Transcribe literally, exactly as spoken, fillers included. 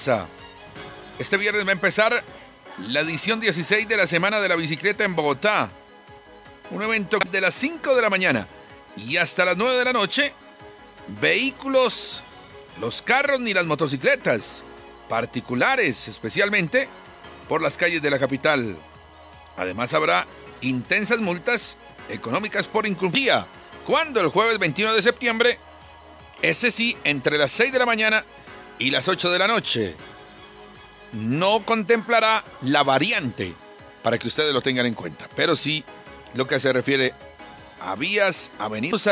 Este viernes va a empezar la edición dieciséis de la Semana de la Bicicleta en Bogotá. Un evento de las cinco de la mañana y hasta las nueve de la noche. Vehículos, los carros ni las motocicletas, particulares especialmente, por las calles de la capital. Además habrá intensas multas económicas por incumplida. Cuando el jueves veintiuno de septiembre, ese sí, entre las seis de la mañana y las ocho de la noche. No contemplará la variante, para que ustedes lo tengan en cuenta, pero sí lo que se refiere a vías, avenidas